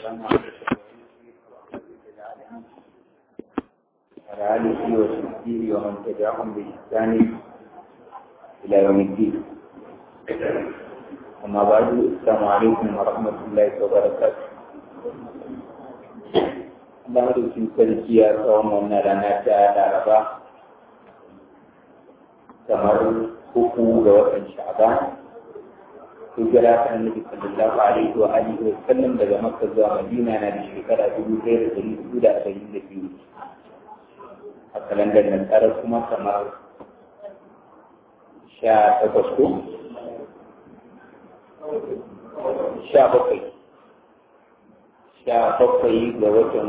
وعلى آله وصحبه ومن تبعهم بإحسان إلى يوم الدين. أما بعد، السلام عليكم ورحمة الله وبركاته. Allah madaukin sarki ya kawo wannan rana ta Laraba kamar 3 ga watan Sha'ban. Hijira ta Annabi sallallahu alaihi wa alihi wa sallam daga Makka zuwa Madina na da shekara 1442. A kalandar Nasara kuma kamar 17 ga watan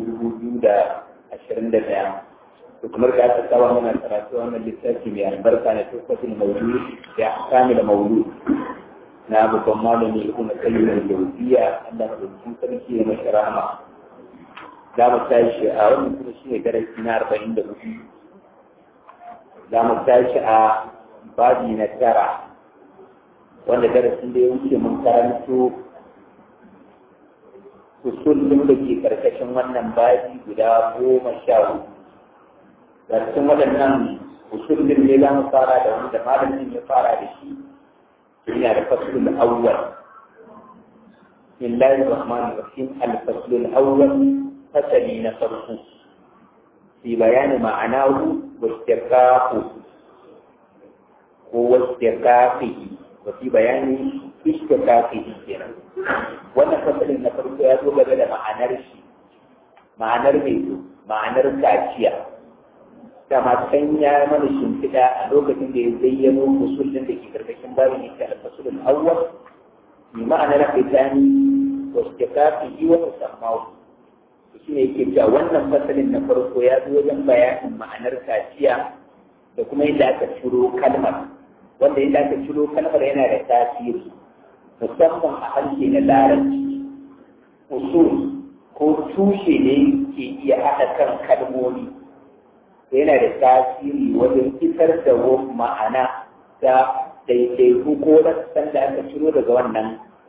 3/2021. kamar da aka saba mana karatu wannan littafi mai albarka na tukwatin maudu da kamil maudu na babban malami ibn qayyim al-jawziyya Allah madaukakin sarki ya mashi rahama. Za mu tashi a wannan kuma shine darasi na 44. Za mu tashi a babi na 9 wanda darasin da ya wuce mun karanto usulun da ke karkashin wannan babi guda 14. Da cikin waɗannan usulun ne za mu fara da wanda malamin ya fara da shi yana da faslul awwal. Bismillahir rahmanir rahim. Al-faslul awwal, fasali na farko, fi bayani ma'anahu wa istiqaqu ko istiqaqihi wa fi bayani istiqaqihi kenan. Wannan fasalin na farko ya zo game da ma'anar shi, ma'anar mai ma'anar kaciya. Kama kan ya mana shimfiɗa a lokacin da ya zayyano usulin da ke karkashin babin yake al-fasulul awwal bi ma'anar fitani wa istiqaqihi wa musammahu. Shi ne yake cewa wannan fasalin na farko ya zo wajen bayanin ma'anar kaciya da kuma yadda aka ciro kalmar, wanda yadda aka ciro kalmar yana da tasiri musamman a harshe na larabci. Usul ko tushe ne ke iya haɗa kan kalmomi, yana da tasiri wajen isar da ma'ana da daidaiku ko rassan da aka ciro daga wannan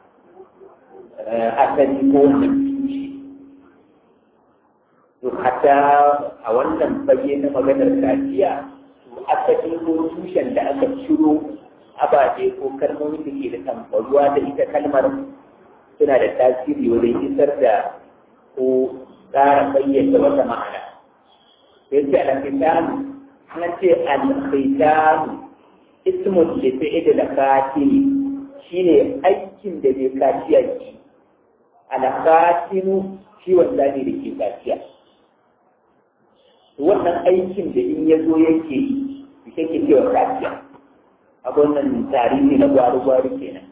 asali ko wannan tushe. To hata a wannan fage na maganar kaciya, to asali ko tushen da aka ciro ababe ko kalmomin da ke da tambaruwa da ita kalmar suna da tasiri wajen isar da ko tsara bayyana wata ma'ana. Yace al-khitamu, ana ce al-khitamu ismun li fi'l al-khatimi, shine aikin da bai kaciya ki. Al-khatimu shi wanda ne da ke kaciya. Wannan aikin da in ya zo yake yi, yake cewa kaciya. Abun nan tarihi na gwari-gwari kenan.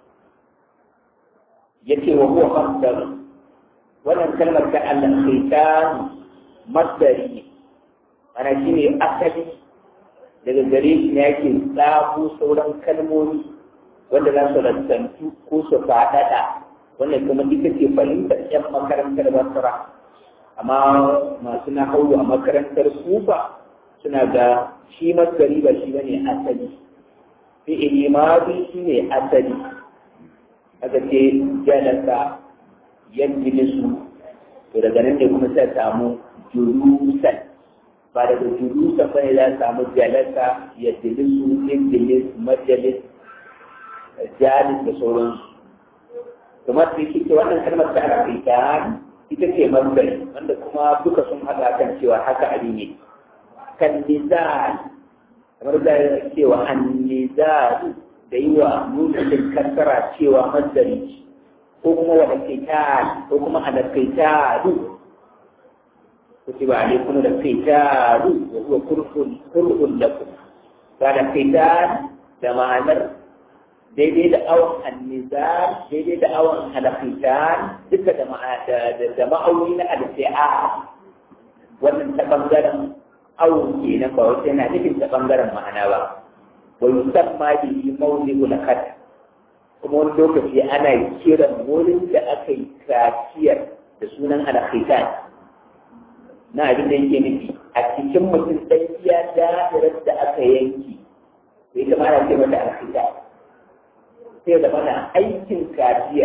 Yace wa huwa masdar. Wannan kalmar ta al-khitamu masdari ne. Ana shi ne asali daga gare shi ne yake tsabo sauran kalmomi wanda za su rantantu ko su faɗaɗa, wannan kuma ita ce fahimtar 'yan makarantar basra. Amma masu na hau a makarantar kufa suna ga shi masgari ba shi bane asali, fi'ili madi shi ne asali. Aka ce jalasa yajlisu, to daga nan ne kuma sai samu julusan. Ba daga julusa bane za samu jalasa, ya jilisu, injilis, majalis, jalis da sauransu. Kamar da yake ce wannan kalmar ta alƙaitan ita ce mazgari, wanda kuma duka sun haɗa kan cewa haka abin ne. Kan nizal, kamar da cewa an nizal da yi wa nufin kasara cewa mazgari, ko kuma wa alƙaitan, ko kuma alƙaitanu. كتب عليكم القتال وهو كره لكم. قال القتال كما أمر daidai da awon annizar, daidai da awon alqital, duka da ma'auni na alfi'a. Wannan ta bangaren awon kenan ba wata yana nufin ta bangaren ma'ana ba. Wa yusamma bihi mawdi'ul khat. Kuma wani lokaci ana kiran wurin da aka yi kaciyar da sunan alqital. Na abin da yake nufi a cikin mutum ɗan iya da'irar da aka yanki, bai kama ana ce mata alkhita. Sai da mana aikin kaciyar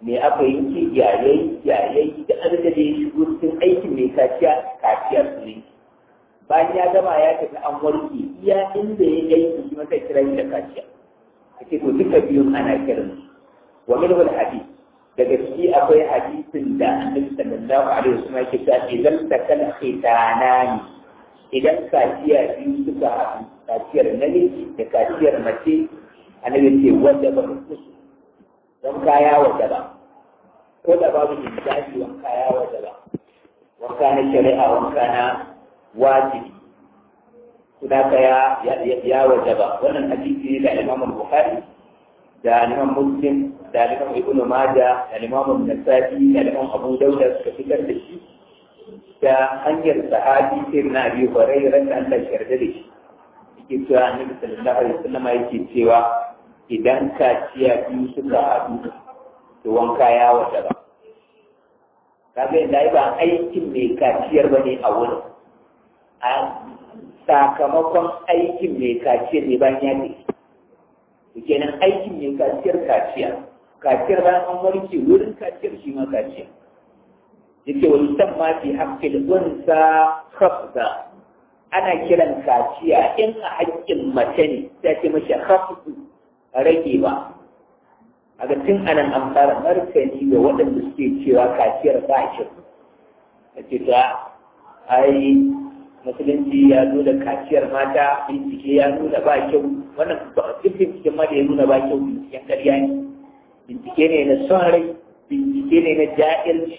me aka yi yayayi da abin da ya shigo cikin aikin mai kaciyar su ne bayan ya gama ya tafi an warke iya inda ya yi shi masa kira shi da kaciya ake to duka biyun ana kiran wa min wal hadith daga ciki akwai hadisin da annabi sallallahu alaihi wasallam yake cewa idan takal khitanani idan kaciya biyu suka haɗu kaciyar namiji da kaciyar mace annabi ce wanda ba su don kaya wanda ba ko da babu injaji wanka ya wanda ba wanka na shari'a wanka na wajibi kuma ka ya wajaba wannan hadisi da Imam Bukhari da Imam Muslim da Imam Ibn Majah da Imam Nasa'i da Imam Abu Dawud suka fitar da shi da hanyar sahabi sai na Abi Hurairah da Allah ya yarda da shi yake cewa Annabi sallallahu alaihi wasallam yake cewa idan kaciya biyu suka haɗu to wanka ya wajaba kaga yadda ba aikin mai kaciyar bane a wurin a sakamakon aikin mai kaciyar ne bayan ya ne kenan aikin mai kaciyar bayan an warke wurin kaciyar shi ma kaciyar yake wani san ma fi haƙƙin unsa khafda ana kiran kaciya in a haƙƙin mace ne ta ce mashi khafdu rage ba a ga tun anan an fara martani ga waɗanda suke cewa kaciyar ba shi a ce ta ai musulunci ya nuna kaciyar mata bincike ya nuna ba kyau wannan duk binciken ma da ya nuna ba kyau binciken ƙarya ne bincike ne na son rai bincike ne na jahilci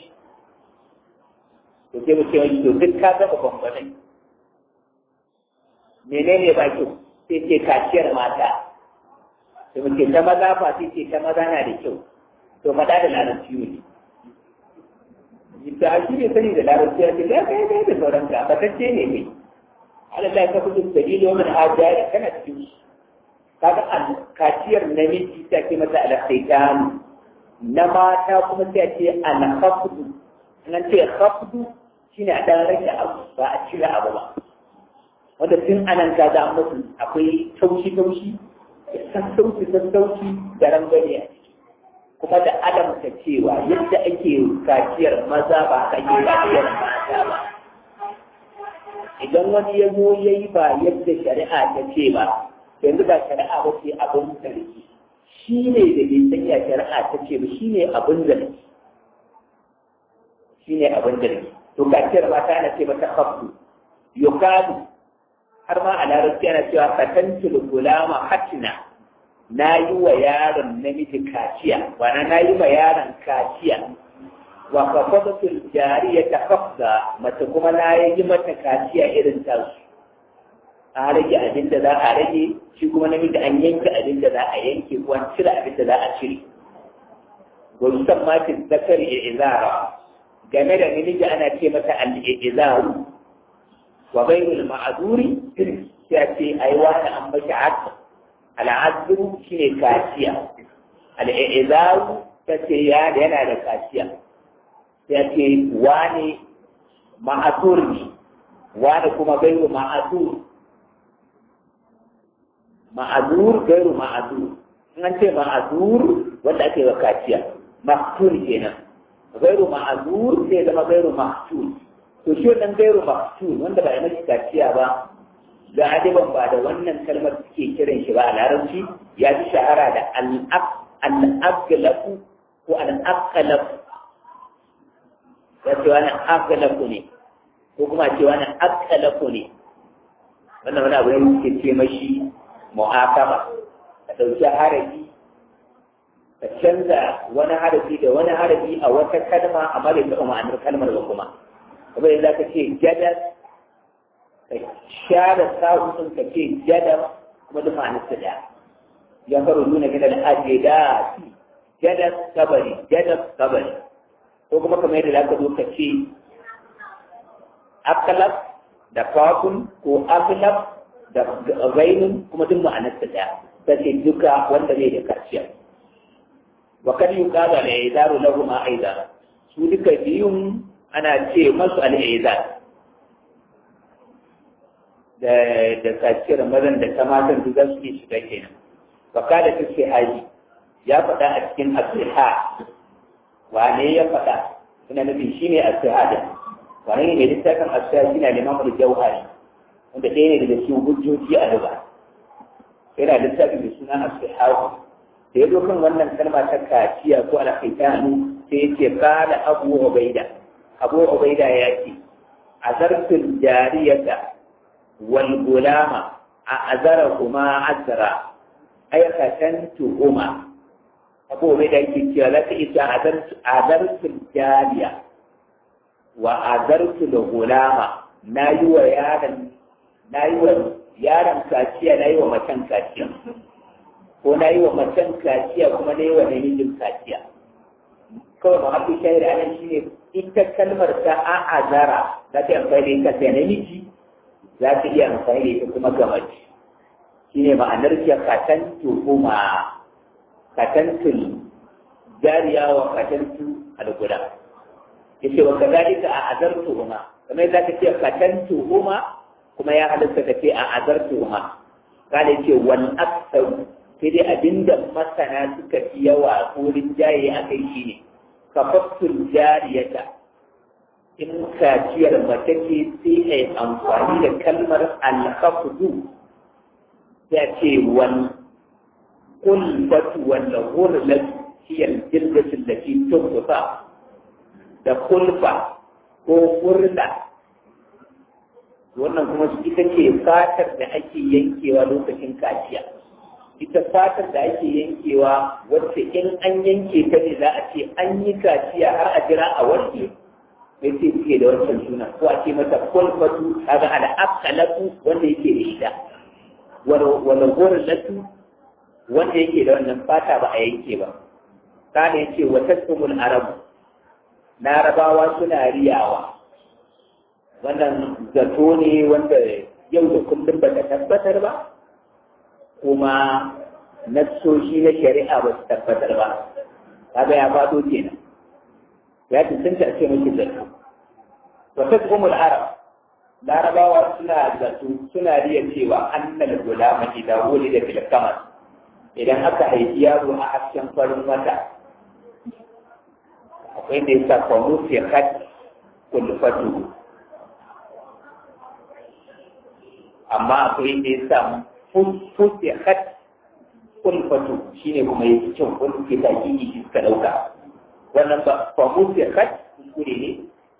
to sai mu ce wani to duk ka gaba bambanai menene ba kyau sai ce kaciyar mata sai mu ce ta maza fa sai ce ta maza na da kyau to faɗa da larabci ne da shi ne sani da larabci ya ce ya kai da sauran ka batacce ne kai Allah ka kudu dalili wa min hajjari kana cikin kaga kaciyar namiji ta ce masa al-khaytan na mata kuma sai ce al-khafdu nan ce khafdu shine a dan rage abu ba a cire abu ba wanda tun anan ka ga musu akwai taushi sassauci da rangwame kuma da adamta cewa yadda ake kaciyar maza ba ka yi kaciyar mata ba idan wani ya zo ya yi ba yadda shari'a ta ce ba yanzu ba shari'a ba ce abin zargi shi ne da bai sanya shari'a ta ce ba shi ne abin zargi to kaciyar mata ana ce mata khafdu yukalu har ma a larabci ana cewa fatantul gulama hatina na yi wa yaron namiji kaciya wana na yi wa yaron kaciya wa kafadatul jariya ta kafda mace kuma na yi mata kaciya irin tasu a rage abin da za a rage shi kuma namiji an yanke abin da za a yanke ko an cire abin da za a cire gwarusan matin zakar izara game da namiji ana ce mata al-izaru wa bainul ma'azuri sai ce ai wani an bashi haka al'azuru shine kaciya al'izaru ta ce yana da kaciya sai ce wani ma'azur ne wani kuma gairu ma'azur gairu ma'azur in an ce ma'azur wanda ake wa kaciya maktul kenan gairu ma'azur sai zama gairu maktul to shi wannan gairu maktul wanda ba ya mashi kaciya ba da adiban ba da wannan kalmar suke kiran shi ba a larabci ya fi shahara da al'aqlafu ko al'aqlafu ya ce wani aqlafu ne ko kuma ce wani aqlafu ne wannan wani abu ne suke ce mashi mu'aqaba ka ɗauki harafi ka canza wani harafi da wani harafi a wata kalma amma bai taɓa ma'anar kalmar ba kuma kamar yadda ka ce jadas ka share sa'utun ka ce jadar kuma duk ma'anarsa da ya faru nuna gina da ajeda jadas kabari ko kuma kamar yadda za ka zo ka ce akalaf da fakun ko akalaf da gainun kuma duk ma'anarsa da ta ce duka wanda zai da kaciya wa kan yi kaza da ya zaro lahu ma aiza su duka biyun ana ce masu al'izar da kaciyar mazan da ta matan duk za su iya shiga kenan wa kada ta ce haji ya faɗa a cikin asiha wane ya faɗa suna nufin shi ne as-sihada wane ne mai littafin as-sihada shi ne Imam al-Jauhari wanda ɗaya ne daga cikin hujjoji a lugha yana littafin da suna as-sihada da ya zo kan wannan kalma ta kaciya ko al-khitanu sai ya ce qala Abu Ubaida ya ce azartul jariyata wal gulama a azara kuma azara ay khatantu huma Abu Ubaida yake cewa za ta isa azartul jariya wa azartul gulama na yi wa yaron kaciya na yi wa macen kaciya ko na yi wa macen kaciya kuma na yi wa namijin kaciya kawai ma hafi shahid anan shi ne ita kalmar ta a'azara za ta yi amfani da ita sai namiji za ta iya amfani da ita kuma ga mace shi ne ma'anar shi katantul jariya wa katantu al-guda yace wa kadalika a'azartu huma kamar za ka ce katantu huma kuma ya halatta ka ce a'azartu huma kana ce wal aktsaru sai dai abinda masana suka fi yawa wurin jaye a kai shi ne kafafful jariyata in kaciyar mace ce sai a yi amfani da kalmar alhafudu ya ce wal kulfatu wal hurlatu hiyar jirgatin da ke tuntufa da kulfa ko hurla wannan kuma ita ce fatar da ake yankewa lokacin kaciya ita fatar da ake yankewa wacce in an yanke ta ne za a ce an yi kaciya har a jira a warke mai ce suke da wancan suna ko a ce mata kwalfatu kaga ala akalatu wanda yake da ita wala latu wanda yake da wannan fata ba a yanke ba kana yace wa tasmul arabu larabawa suna riyawa wannan zato ne wanda yau da kullum ba ta tabbatar ba kuma nassoshi na shari'a ba su tabbatar ba kaga ya fado kenan ya tantance a ce miki zato wa tasbumul arab larabawa suna zato suna riya cewa annal gulama idan wulida fil kamar idan aka haifi yaro a hasken farin wata akwai da yasa kwanu fi khat kulfatu amma akwai da yasa fuske hat kulfatu shine kuma yake cin kulke da kiki shi suka dauka wannan ba fa fuske hat kuskure ne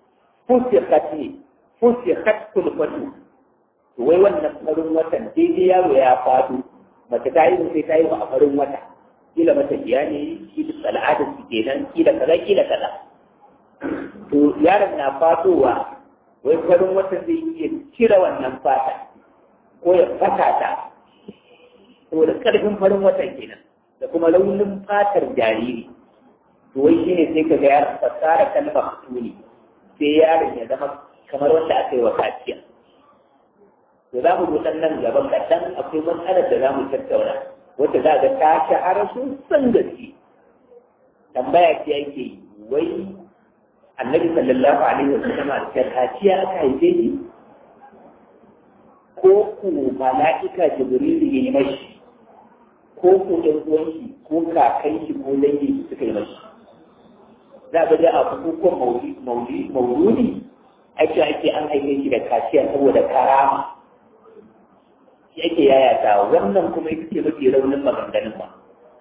fuske hat kulfatu to wai wannan farin watan daidai yaro ya fado mace ta yi sai ta yi a farin wata kila mata biya ne shi da al'adar su kenan kila kaza to yaron na fatowa wai farin watan zai iya cire wannan fata ko ya fata ta saboda ƙarfin farin watan kenan da kuma launin fatar jariri to wai shine sai ka ga yaron fasara kalmar tuni sai yaron ya zama kamar wanda aka yi wa kaciya to za mu gudan nan gaba kaɗan akwai matsalar da za mu tattauna wacce za ga ta shahara sosan gaske tambaya ce ake yi wai annabi sallallahu alaihi wa sallam da kaciya aka haife shi ko ku mala'ika jibrilu ya yi mashi ko ku ɗan uwanshi ko kakan shi ko dangi suka yi mashi za ga da a bukukuwan mauludi ake an haife shi da kaciya saboda karama shi ake yayata wannan kuma ita ce mafi raunin maganganun ba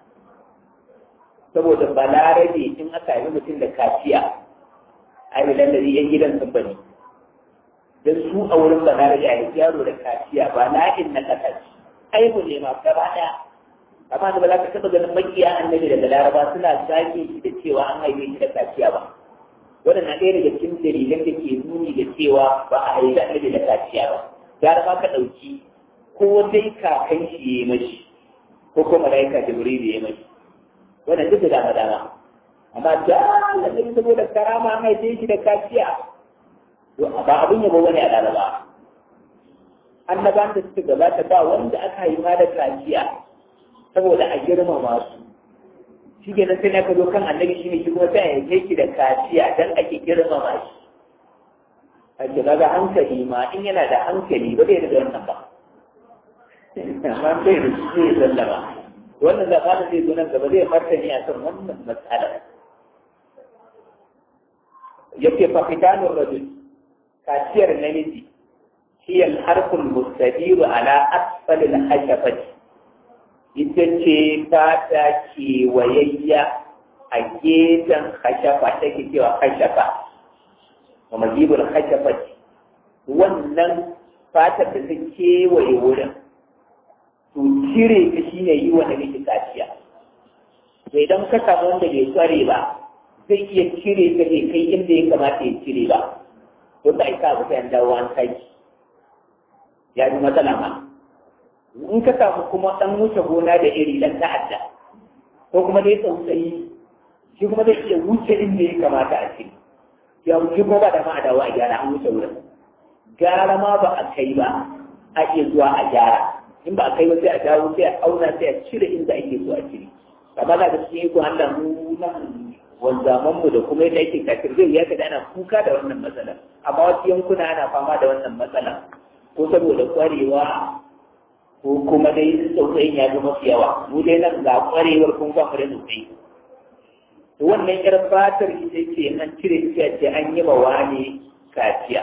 saboda balarabe in aka haifi mutum da kaciya a yi lallari yan gidan sun bane don su a wurin balarabe a yi yaro da kaciya ba na'in na ƙasar aibu ne ma gaba ɗaya amma da ba za ka taɓa ganin makiya annabi daga laraba suna sake shi da cewa an haife shi da kaciya ba wannan na ɗaya daga cikin dalilan da ke nuni da cewa ba a haifi annabi da kaciya ba gara ma ka ɗauki ko dai kakan shi ya yi mashi ko kuma malaika jibril ya yi mashi wannan duk da dama amma da annabi saboda karama an haife shi da kaciya ba abin yabo wani a laraba annaban da suka gabata ba wanda aka haifa da kaciya saboda a girmama su shi ke nan sai na ka zo kan annabi shi ne shi kuma sai ya yi da kaciya dan ake girmama shi a ce ga hankali ma in yana da hankali ba zai da wannan ba amma bai da shi zai sallama wannan zamanin zai zo nan gaba zai martani a kan wannan matsala yake fa fitanur rajul kaciyar namiji shi al-harful mustadiru ala asfal al-hashafat ita ce ta kewayayya a gefen hashafa take cewa hashafa wa majibul hashafat wannan fatar da ta kewaye wurin to cire ta shine yi wa namiji kaciya to idan ka samu wanda bai kware ba zai iya cire ta bai kai inda ya kamata ya cire ba to da ita ba sai an dawo an kai ya ji matsala ma in ka samu kuma dan wuce gona da iri dan ta'adda ko kuma dai tsautsayi shi kuma zai iya wuce inda ya kamata a cire ya wuce kuma ba da ma a dawo a gyara an wuce wurin gara ma ba a kai ba a iya zuwa a gyara in ba a kai ba sai a dawo sai a auna sai a cire inda ake so a cire amma da cikin iko Allah mu nan wanzaman mu da kuma yadda ake kafir zai ya kada ana kuka da wannan matsala amma wasu yankuna ana fama da wannan matsala ko saboda kwarewa ko kuma dai tsautsayin ya zama mafi yawa mu dai nan ga kwarewar kun ba mu da tsautsayi to wannan yar fatar ita ce an cire ta ce an yi ma wani kaciya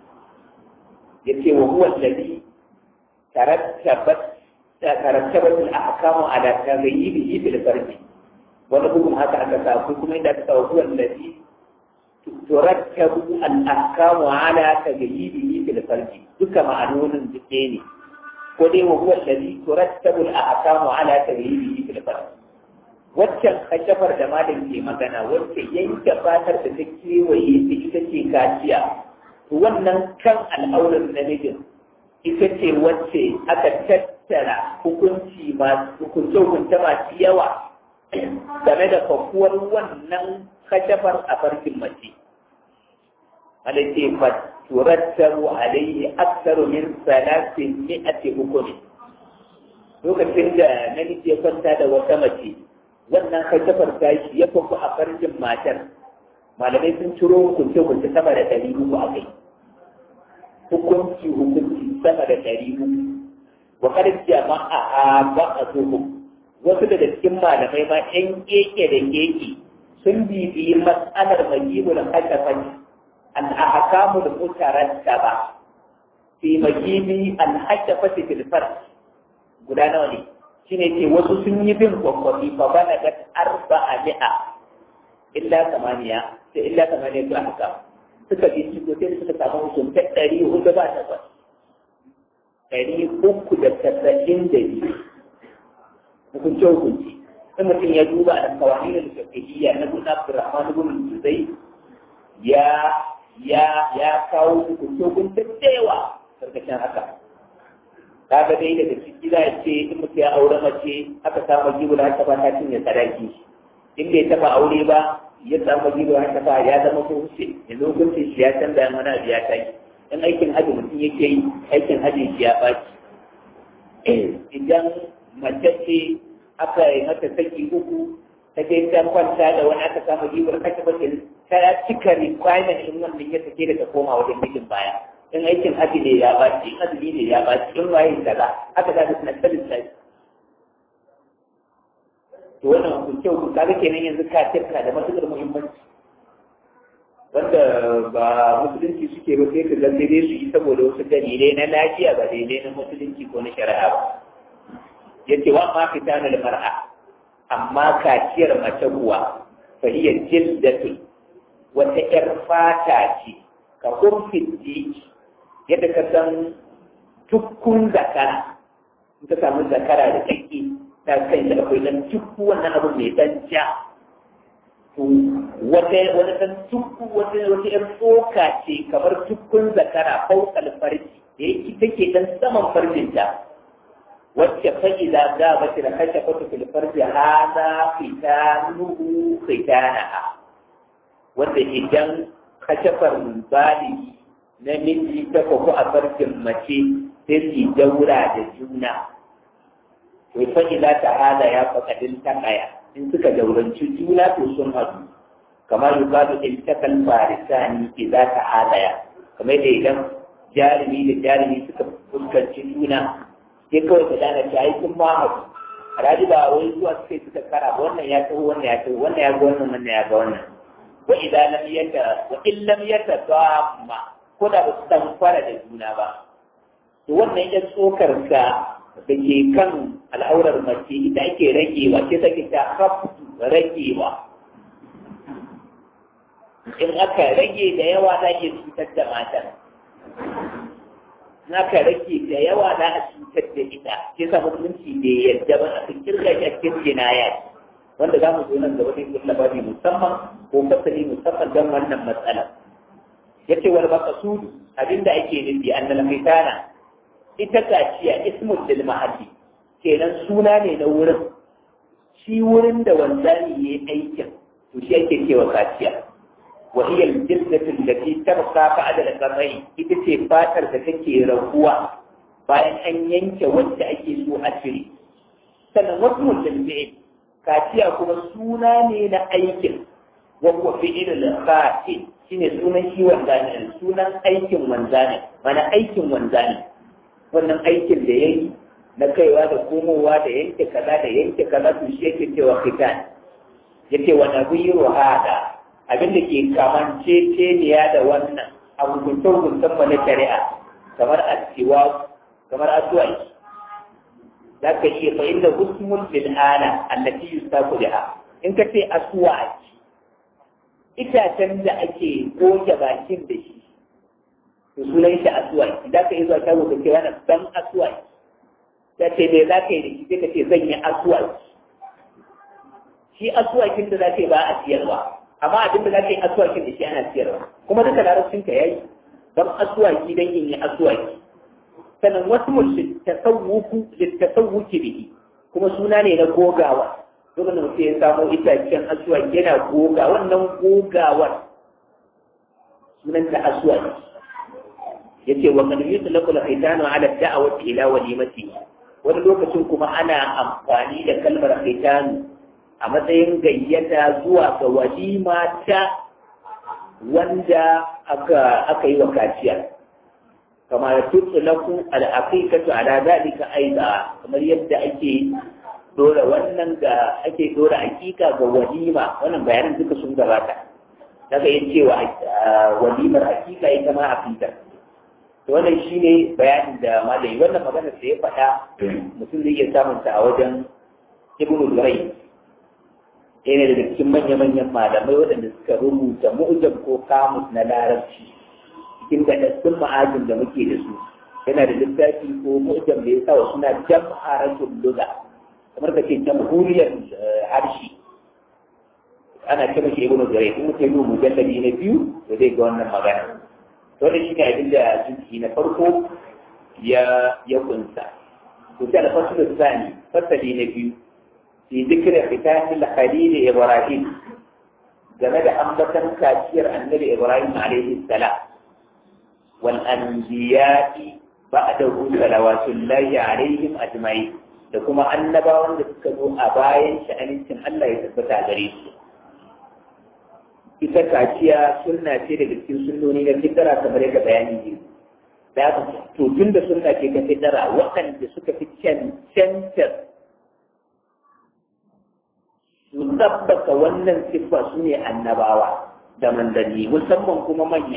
yace wa huwa alladhi tarattabat al-ahkam ala taghyibihi fil farji wani bugun haka aka sa ko kuma inda aka sa wa huwa alladhi turattabu al-ahkam ala taghyibihi fil farji duka ma'anonin duk ne ko dai wa huwa alladhi turattabu al-ahkam ala taghyibihi fil farji waccan kashafar da malam ke magana wacce yanke fatar da ta kewaye ta ita ce kaciya wannan kan al'aurar namijin ita ce wacce aka tattara hukunce masu yawa game da fakuwar wannan kashafar a farkin mace. Wanda ce faturattaru alaihi aksaru min salatin mi'ati hukumi. Lokacin da namiji ya kwanta da wata mace, wannan kashafar tashi ya faku a farkin matar. Malamai sun ciro hukunce sama da 300 a kai. hukunci sama da 300 wa kada jama'a ba a zuhu wasu daga cikin malamai ma ɗan keke da keke sun bibiyi matsalar majibul hashafati al-ahkamu al-mutarattaba fi majibi al-hashafati fil farj guda nawa ne shine ce wasu sun yi bin kwakwabi fa balagat 400 illa 8 to ahkam suka bi shi ko sai suka samu hukunta 400 ba ta ba 392 hukunci sai mutum ya duba da kawani da fiqhiyya na Ibn Abdurrahman ibn Juzay ya kawo hukunta da yawa karkashin haka kaga dai daga ciki za a ce in mutum ya aure mace aka samu jibu da haka ba ta cinye sadaki in bai taba aure ba ya samu jibu haka ba ya zama ko huce yanzu hukuncin shi ya canza mana biya ta yi in aikin haji mutum yake yi aikin haji shi ya ɓaci idan mace ce aka yi mata saki uku ta je ta kwanta da wani aka samu jibu haka ba ta cika requirement in wannan ya sake da ta koma wajen mijin baya in aikin haji ne ya ɓaci in azumi ne ya ɓaci in waye kaza aka za ta suna tsarin sai to wannan hukunce hukunce kaga kenan yanzu kafirka da matuƙar muhimmanci wanda ba musulunci suke ba sai ka ga sai dai su yi saboda wasu dalilai na lafiya ba daidai na musulunci ko na shari'a ba yace wa ma fitana da mar'a amma kaciyar mace kuwa fa hiya jildatu wata yar fata ce ka kurfin jiki yadda ka san tukkun zakara in ka samu zakara da tsaki ta kai da akwai dan tukku wannan abu mai dan ja to wata dan tukku wata yar tsoka ce kamar tukkun zakara faukal farji da yake take dan saman farjinta wacce fa idza gabat la kashafatu fil farji hada fitanuhu fitanaha wanda idan kashafar baligi namiji ta kwaku a farkin mace sai su daura da juna to fa idza ta hada ya fakadin takaya in suka dauranci juna to sun hadu kamar yukadu iltakal farisani idza ta hada kamar da idan jarumi da jarumi suka fuskanci juna sai kawai ka dana ta yi sun mahaɗu a raji ba wai zuwa suka kara ba wannan ya taho wannan ya taho wannan ya ga wannan wannan ya ga wannan wa idan lam yatasamma ko da ba su dan fara da juna ba to wannan ya tsokar ka da ke kan al'aurar mace ita ake ragewa ce take ta haftu ragewa in aka rage da yawa za ke cutar da matan in aka rage da yawa za a cutar da ita ke sa musulunci da yadda ba a cikin rage cikin jinaya wanda za mu zo nan da wani kulla babi musamman ko fasali musamman don wannan matsala yace wal maqsud abinda ake nufi annal khitana ita kaciya ismul lil mahalli kenan suna ne na wurin shi wurin da wanzani yayi aikin to shi ake cewa kaciya wa hiya al jildatu allati tabqa ba'da al qamai ita ce fatar da take raguwa bayan an yanke wacce ake so a cire sannan wasu mutum kaciya kuma suna ne na aikin wa huwa fi'il al-qatil shine sunan shi wanzani sunan aikin wanzani mana aikin wanzani wannan aikin da yayi na kaiwa da komowa da yanke kaza to shi yake cewa khitan yake wa nabiyu hada abin da ke kamance ceniya da wannan abubuwan musamman na shari'a kamar asiwa kamar asuwai za ka iya fa inda husmul bil ala allati yusafu biha in ka ce asuwai itacen da ake goge bakin da shi to sunan shi asuwai idan ka yi zuwa shago ka ce wani dan asuwai ta ce me za ka yi da shi sai ka ce zan yi asuwai shi asuwakin da za ka yi ba a siyarwa amma abin da za ka yi asuwakin da shi ana siyarwa kuma duka larabcin ka yayi don asuwaki don in yi asuwaki sannan wasu littasawuki bihi kuma suna ne na gogawa duk da mutum ya samu itacen asuwaki yana goga wannan gogawar sunan ta asuwaki yace wa kad yutlaqu al-khitanu ala ad-da'wati ila walimati wani lokacin kuma ana amfani da kalmar khitanu a matsayin gayyata zuwa ga walima ta wanda aka yi wa kaciya kama tutlaqu al-aqiqatu ala dhalika aidan kamar yadda ake dora wannan ga ake dora hakika ga walima wannan bayanan duka sun gabata daga yin cewa walimar hakika ita ma hakika to wannan shine bayanin da malai wannan magana da ya faɗa mutum zai iya samun ta a wajen ibnu Durai ɗaya ne daga cikin manya-manyan malamai waɗanda suka rubuta mu'jam ko kamus na larabci cikin gaɗaɗɗun ma'ajin da muke da su yana da littafi ko mu'jam da ya sa wa suna jam'aratul lugha kamar ka ce jamhuriyar harshe ana kira shi ibnu Durai in mutum yi mujalladi na biyu da zai ga wannan magana to da shi ne abin da jinsi na farko ya kunsa to sai alfasul tsani fasali na biyu fi zikri khitamin khalil ibrahim game da ambatan kaciyar annabi ibrahim alaihi salam wal anbiya'i ba'dahu salawatullahi alaihim ajma'in da kuma annabawan da suka zo a bayan shi amincin Allah ya tabbata gare su ita kaciya sunna ce daga cikin sunnoni na fitara kamar yadda bayani ne da to tun da sunna ce ta fitara waɗanda suka fi cancantar su tabbata wannan siffa su ne annabawa da manzanni musamman kuma manya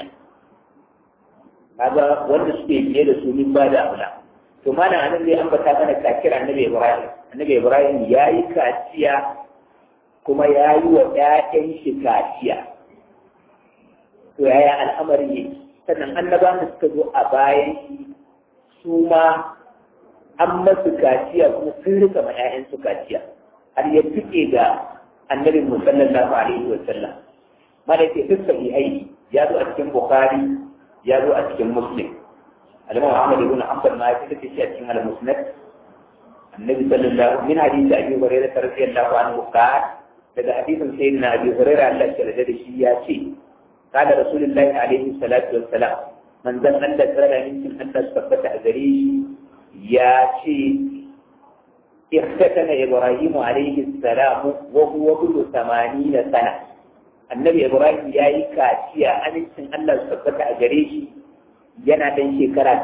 kaga wanda suke biye da su min ba da aula to mana anan zai ambata mana kaciyar annabi ibrahim ya yi kaciya kuma ya yi wa ƴaƴan shi kaciya to yaya al'amari ne sannan annabawan da suka zo a bayan shi su ma an masu kaciya kuma sun rika ma ƴaƴansu kaciya har ya fice ga annabi sallallahu alaihi wa sallam mala ke duk sahihai ya zo a cikin bukhari ya zo a cikin muslim al-imam ahmad ibn hanbal ma ya fice shi a cikin al-musnad annabi sallallahu min hadisi abi hurairah radiyallahu anhu qala daga hadisin sayyidina abi hurairah Allah ya yarda da shi ya ce قال رسول الله عليه الصلاة والسلام من ذن أن ترى من أن تثبت أجريه يا شيء اختتن إبراهيم عليه السلام وهو ابن 80 سنة النبي إبراهيم يا كاتيا أن تثبت أجريه yana dan shekara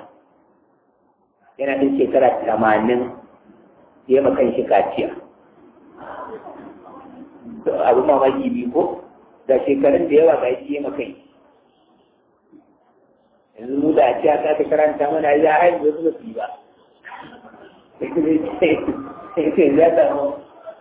80 ya makan shi kaciya abu mamaki bi ko da shekarun da yawa ga shi ma kai yanzu mu da a ce aka karanta mana ya haihu wasu ba su yi ba sai ya samu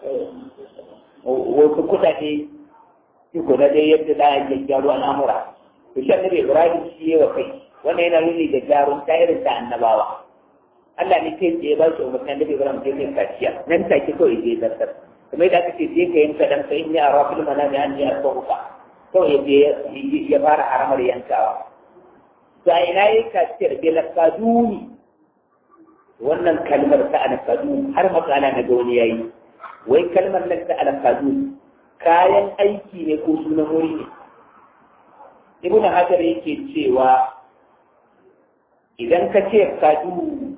wasu kuɗaɗe ko na dai yadda za a gyaro al'amura to shi annabi Ibrahim shi yawa kai wannan yana nuni da gyaron ta irin ta annabawa Allah ne kai tsaye ba shi umarni annabi Ibrahim sai kai kaciya nan take kawai zai zartar kuma idan aka ce sai ka yanka dan sai in ya rafi manami an ya sauka kawai ya fara haramar yankawa to a ina yi kaciyar belakaduni wannan kalmar ta alakadu har matsala na ga wani yayi wai kalmar nan ta alakadu kayan aiki ne ko sunan wuri ne ibnu hajar yake cewa idan ka ce kadu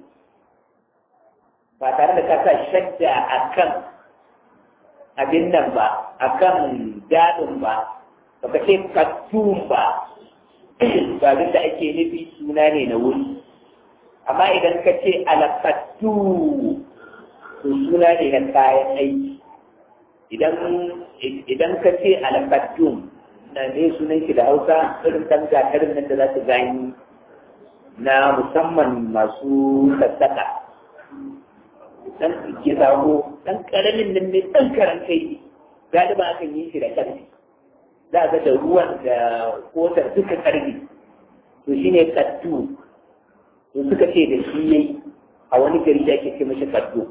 ba tare da ka sa shadda akan abin nan ba akan dadin ba baka ce kadun ba ba abin da ake nufi suna ne na wuri amma idan ka ce alakatu to suna ne na kayan aiki idan ka ce alakatun na ne sunan shi da hausa irin ɗan gatarin nan da za su gani na musamman masu sassaka ɗan ke samu ɗan ƙaramin nan ne ɗan karan kai galiba akan yi shi da ƙarfi za a ga da ruwan da kotar duka ƙarfi to shine kattu to suka ce da shi yayi a wani gari da ake ce mashi kaddo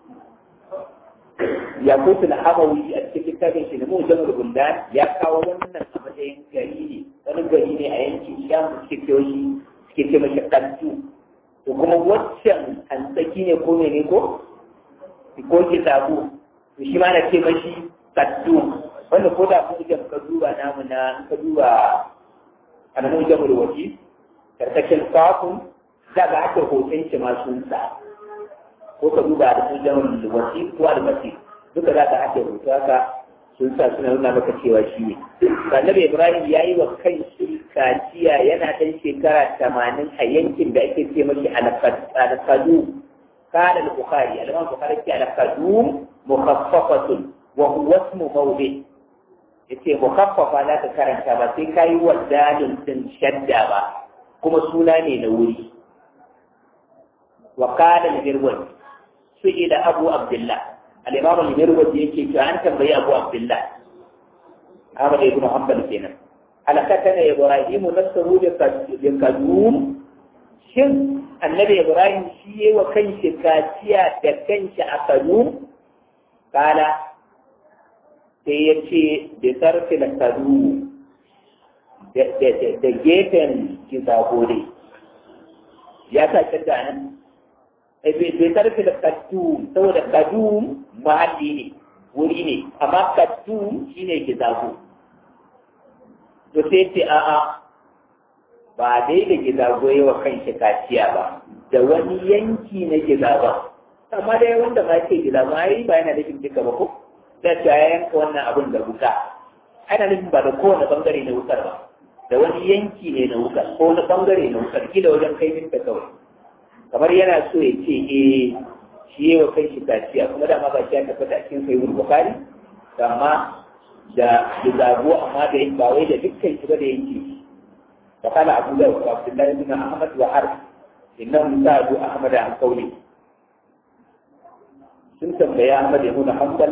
ya kusa da hamawi a cikin littafin shi na mujamar bundan ya kawo wannan a matsayin gari ne wani gari ne a yankin sham da suke ce mashi kaddo to kuma waccan hantsaki ne ko mene ko kitabu to shi ma na ce mashi kaddo wanda ko da kuma jam ka duba namu na ka duba a na mujamar waje karkashin kafin za ga ake hoton shi ma sun sa ko ka duba da sun jama wasi ko albasi duka za ka ake hoto haka sun sa suna nuna maka cewa shi ne annabi Ibrahim ya yi wa kan shi kaciya yana ɗan shekara 80 a yankin da ake ce mashi alakadu kana al-bukhari al-imam bukhari ke alakadu mukhaffafatun wa huwa ismu mawdi yace mukhaffafa za ka karanta ba sai kai wa dalil din shadda ba kuma suna ne na wuri وقال المروزي سئل أبو عبد الله الإمام المروزي يكي أن تنبي أبو عبد الله هذا ابن حنبل فينا على كتن إبراهيم نفسه بقدوم شن النبي إبراهيم شيء وكان شكاتيا تكنش أقدوم قال سيأتي بطرف القدوم da gefen kizabore ya sa shadda nan bai tarfi da kadum saboda kadum mahalli ne wuri ne amma kadum shine gizago to sai ce a'a ba dai da gizago yawa kan shi kaciya ba da wani yanki na gizago amma dai wanda ba ce gizago ai ba yana nufin duka ba ko da ta yanka wannan abun da wuka ana nufin ba da kowane bangare na wukar ba da wani yanki ne na wukar ko wani bangare na wukar kila wajen kai minta kawai kamar yana so ya ce shi yi wa kai shi kaciya kuma da ma ba shi ya tabbata cikin sahihul bukhari amma da zago amma da ba wai da dukkan shi ba da yanke fa kana abu da abdullahi ibn ahmad wa harb innahu sa'adu ahmad an qawli sun tambaya ahmad ibn hanbal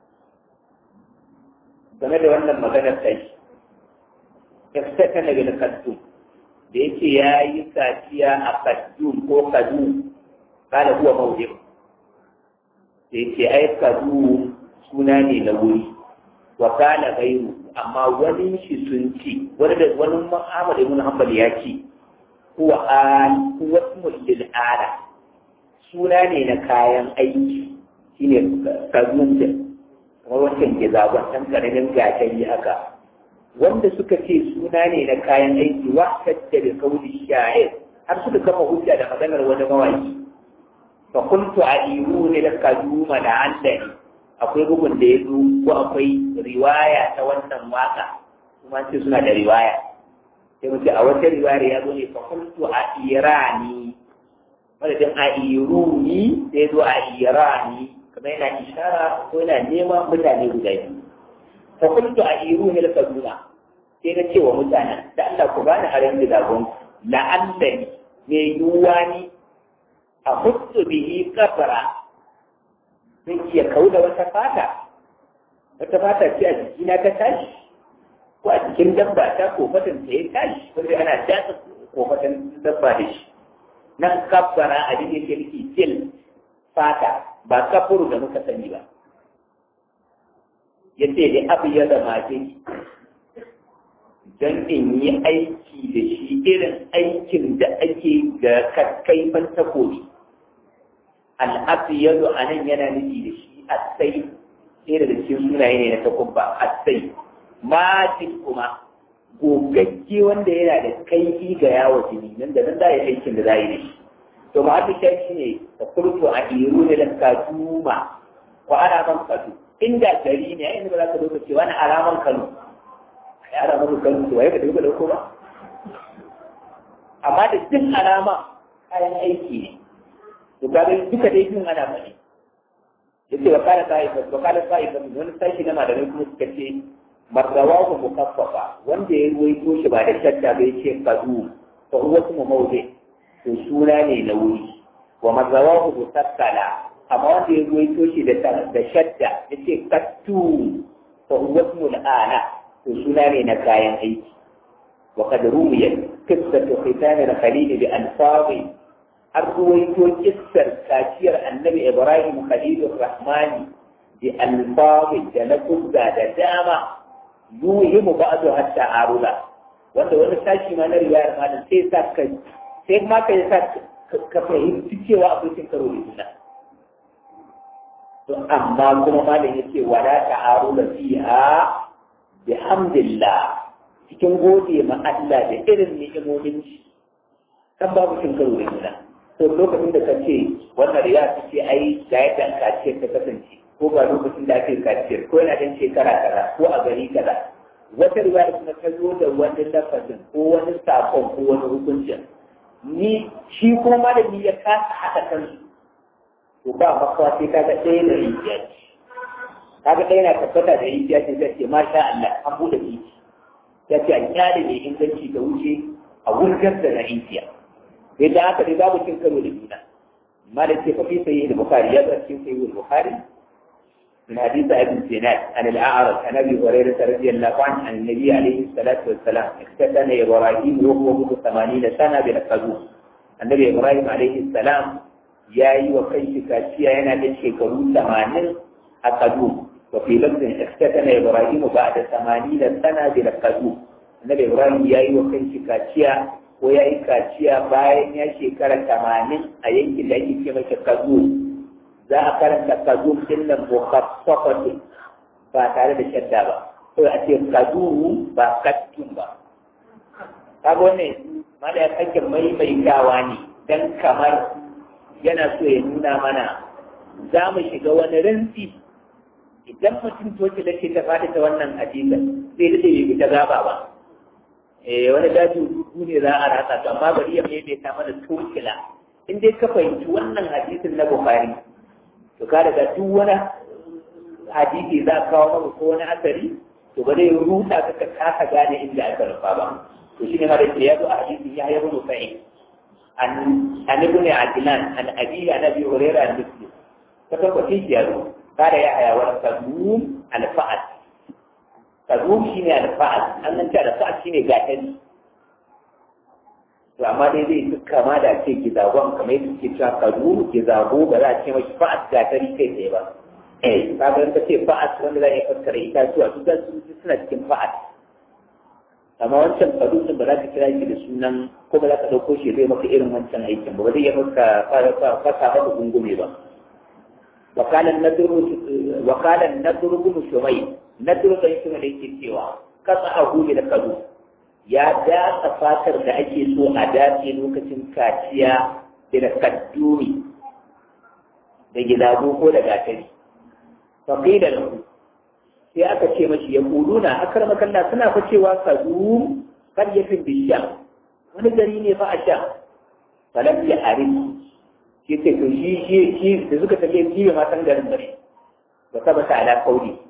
game da wannan maganar sai yaftaka bil kaddu da yake ya yi kaciya a kaddu ko kadu kada huwa mawdi da yake ai kadu suna ne na wuri wa kana gairu amma wani shi sun ci wani da wani Ahmad ibn Hanbal ya ce huwa ismul lil ala suna ne na kayan aiki shine kadun da kamar wancan ke zagon ɗan ƙaramin gashari haka wanda suka ce suna ne na kayan aiki wahtajja bi qawli sha'ir har suka kafa hujja da maganar wani mawaki fa kuntu a'iruni lakaduma da andani akwai bugun da ya zo ko akwai riwaya ta wannan waka kuma ce suna da riwaya sai mu ce a wata riwaya ya zo ne fa kuntu a'irani madadin a'iruni sai zo a'irani kamar yana ishara ko yana neman mutane guda biyu fa kuntu a'iruhu al-kaduna sai na ce wa mutanen da Allah ku bani aran gidagon la'allani me yuwani a hutsu bihi kafara zai iya kauda wata fata ce a jikina ta tashi ko a cikin dabba ta kofatan ta ya tashi wanda ana tatsa kofatan dabba da shi nan kafara a cikin kirki fil fata ba kafuru da muka sani ba yace da abu ya zama ce don in yi aiki da shi irin aikin da ake ga kakkaifan takobi al'afiyadu a nan yana nufi da shi a sai ɗaya daga cikin sunaye ne na takubba a sai matin kuma gogagge wanda yana da kaifi ga yawo jini nan da nan za a yi aikin da za a yi da shi to ma haka shi ne da kurto a iru ne da kaduma ko alaman kadu inda gari ne yayin da za ka zo ka ce wani alaman kano ya alaman kano to waye ka dauka dauko ba amma da duk alama kayan aiki ne to ga duka dai kin ana bane yace wa kana sa'ifa wani sashi na malamai kuma suka ce marrawahu mukaffafa wanda ya ruwaito shi ba da shadda bai ce kadu fa huwa ismu mawdi to suna ne na wuri wa marrawahu mutakkala amma wanda ya ruwaito shi da shadda yace kattu fa huwa ismu al'ana to suna ne na kayan aiki wa qad ruwiyat qissatu khitan al-khalil bi ansabi an ruwaito kissar kaciyar annabi ibrahim khalilur rahmani bi alfabi da na kuzza da dama yuhimu ba'du hatta arula wanda wani sashi ma na riwayar malam sai ma ka fahimci cewa akwai cin karo da juna to amma kuma malam yace wala ta'arula fiha bihamdillah cikin gode ma Allah da irin ni'imomin shi kan babu cin karo da juna to lokacin da ka ce wannan riya ta ce ai ga yadda kaciyar ta kasance ko ga lokacin da ake kaciyar ko yana dan shekara kaza ko a gari kaza wata riwaya kuma ta zo da wani lafazin ko wani sakon ko wani hukuncin ni shi kuma malami ya kasa haɗa kansu to ba makawa sai kaga ɗaya da rijiya ce kaga ɗaya na tabbata da rijiya ce zai ce masha Allah an buɗe titi ya ce an kyale mai inganci da wuce a wurgar da na rijiya yadda aka dai babu cin karo da juna malam ce fa fi sayyid al-bukhari ya bar cikin sayyid al-bukhari من حديث ابن سينان عن الأعرج عن أبي هريرة رضي الله عنه عن النبي عليه الصلاة والسلام اختتن إبراهيم وهو ابن 80 سنة بالقدوم النبي إبراهيم عليه السلام ياي وكيف كاشيا هنا بالشيكرو 80 القدوم وفي لفظ اختتن إبراهيم بعد 80 سنة بالقدوم النبي إبراهيم ياي وكيف كاشيا وياي كاشيا باين يا شيكرا 80 أيين كده يجي كما كقدوم za a karanta kadum din nan mukhaffafatu ba tare da shadda ba to a ce kadum ba kattun ba kaga wannan mala ya kake maimaitawa ne dan kamar yana so ya nuna mana za mu shiga wani rantsi idan mutum toke da ke ta fada ta wannan hadisin sai da bai ta gaba ba wani daji hudu ne za a rasa to amma bari ya maimaita mana tokila in dai ka fahimci wannan hadisin na Bukhari to ka daga duk wani hadisi za a kawo maka ko wani asari to ba zai ruta ka kasa gane inda aka rufa ba to shine ma da ya zo a hadisi ya yi rubu sa'i an ibn Adnan an abi an abi Hurairah an Muslim ka tabbaci ya zo kada ya haya wa kadum al-fa'al kadum shine al-fa'al an nan ta al-fa'al shine gatani to amma dai zai fi kama da ce gizagon kamar yadda suke cewa kadu gizago ba za a ce mashi fa'at gatari kai tsaye ba kaga ka ce fa'at wanda za a iya fassara itatuwa su da su suna cikin fa'at amma wancan kadu sun ba za ka kira shi da sunan ko ba za ka ɗauko shi zai maka irin wancan aikin ba zai iya maka fasa maka gungume ba wakalan naduru bin shumai naduru bin shumai da yake cewa kasa a hudu da kadu ya datsa fatar da ake so a dace lokacin kaciya da kadduri da gidago ko da gatari faƙida da ku sai aka ce mashi ya kudu na akar makalla suna fa cewa kadu karyafin bisha wani gari ne fa a sha falam ya arin shi ce to shi da suka tafi shi ma san garin bare ba tabbata ala kauli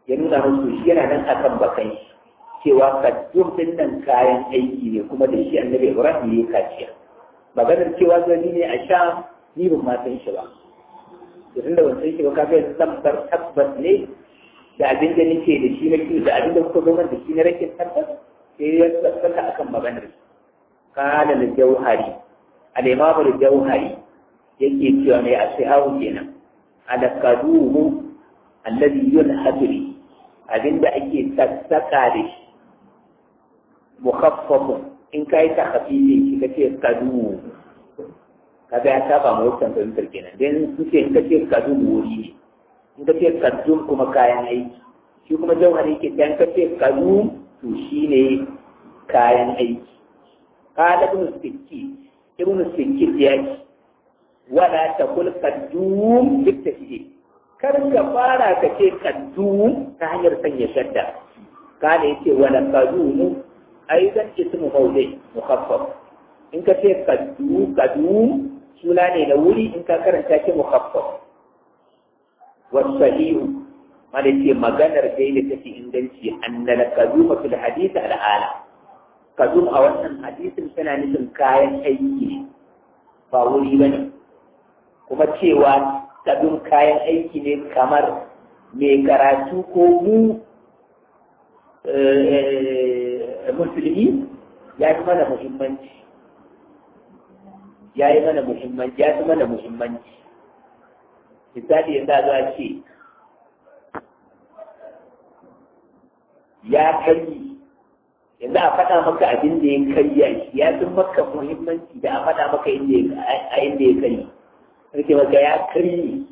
ya nuna musu shi yana nan akan bakan shi cewa kaddum din nan kayan aiki ne kuma da shi annabi Ibrahim ya kaciya maganar cewa gani ne a sha ni ban ma san shi ba idan da ban san shi ba kaga tabbar tabbas ne da abin da nake da shi nake da abin da kuka zo da shi na rake tabbas sai ya tsaka akan maganar qala al-jawhari al-imam al-jawhari yake cewa mai asihawu kenan ala kaduhu alladhi yunhadri abinda ake sassaka da shi mukhaffafun in kai ta khafifi shi kace kadu kaga ya saba mu wancan fahimtar kenan dan su ce in kace kadu wuri ne in kace kadu kuma kayan aiki shi kuma jawhari yake dan kace kadu to shine kayan aiki qala ibn sikki ya ce wala taqul kadum bitashdid kar ka fara ka ce kadum ta hanyar sanya shadda kana yace wala kadum aidan ismu mawdi mukhaffaf in ka ce kadum suna ne na wuri in ka karanta shi mukhaffaf wasahihu wanda ce maganar dai da take inganci annal kadum fil hadith al ala kadum a wannan hadisin tana nufin kayan aiki ba wuri bane kuma cewa kadum kayan aiki ne kamar mai karatu ko mu musulmi ya fi mana muhimmanci ya fi mana muhimmanci misali yadda za a ce ya karyi yanzu a faɗa maka abin da ya karya shi ya fi maka muhimmanci da a faɗa maka inda ya karyi sarki maka ya karyi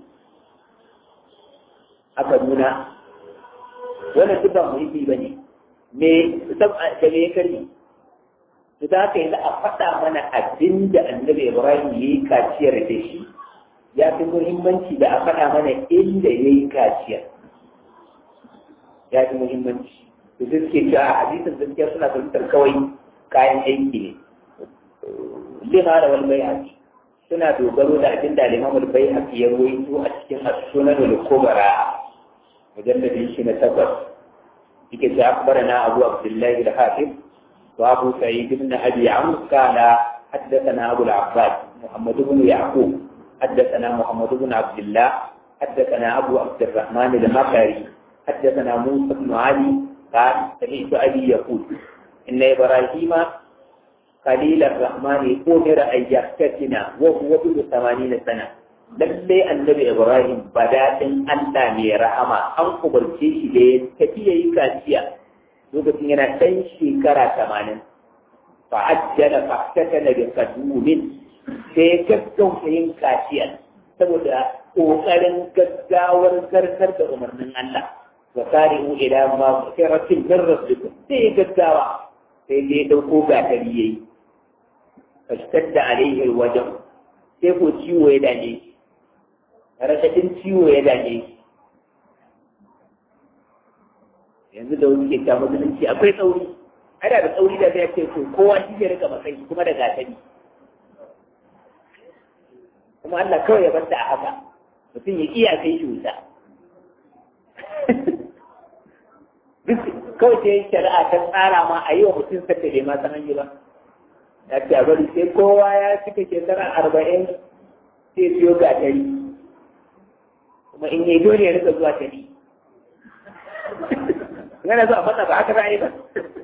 aka nuna wannan duk ba muhimmi ba ne da me ya karyi to da haka yanzu a faɗa mana abin da annabi Ibrahim ya yi kaciyar da shi ya fi muhimmanci da a faɗa mana inda ya yi kaciyar ya fi muhimmanci da suke cewa a hadisin gaskiya suna fahimtar kawai kayan aiki ne lima da wani bai suna dogaro da abin da limamul bai haƙi ya ruwaito a cikin as-sunan al-kubra mujalladin shi na 8 yake ta akbarana Abu Abdullah al-Hafiz wa Abu Sa'id ibn Abi Amr kana حدثنا أبو العباس محمد بن يعقوب حدثنا محمد بن عبد الله حدثنا أبو عبد الرحمن المقري حدثنا موسى بن علي قال سمعت أبي يقول إن إبراهيم خليل الرحمن أمر أن يختتن وهو ابن 80 سنة lallai annabi Ibrahim badatin Allah mai rahama an kubarce shi da ya tafi yayi kaciya lokacin yana ɗan shekara 80 fa ajjala fahtatana bi qadumin sai gaggauta yin kaciya saboda kokarin gaggawar zartar da umarnin Allah wa sari'u ila ma siratin min rabbikum sai gaggawa sai dai dauko gatari yayi fashtadda alaihi alwajh sai ko ciwo ya dane rashin ciwo ya dane yanzu da wani ke ta musulunci akwai tsauri ana da tsauri da zai ce ko kowa shi ya rika matsayi kuma da gatari kuma Allah kawai ya bar ta a haka mutum ya iya kai shi wuta kawai ce shari'a ta tsara ma a yi wa mutum sadda bai ma san an yi ba ya ce a bari sai kowa ya cika shekara 40 sai siyo gatari kuma in yi dole ya rika zuwa ta ni yana zuwa mata ba aka ra'ayi ba